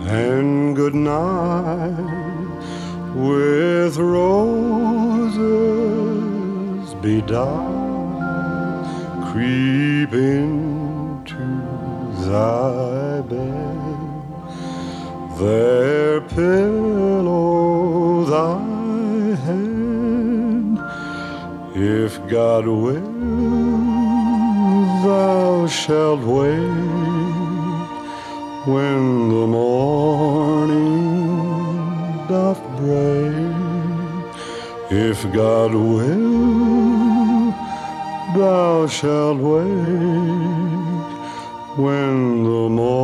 and good night with roses bedight, creep into thy bed, there pillow thy head. If God will, thou shalt wake when the morning doth break. If God will, thou shalt wake when the morning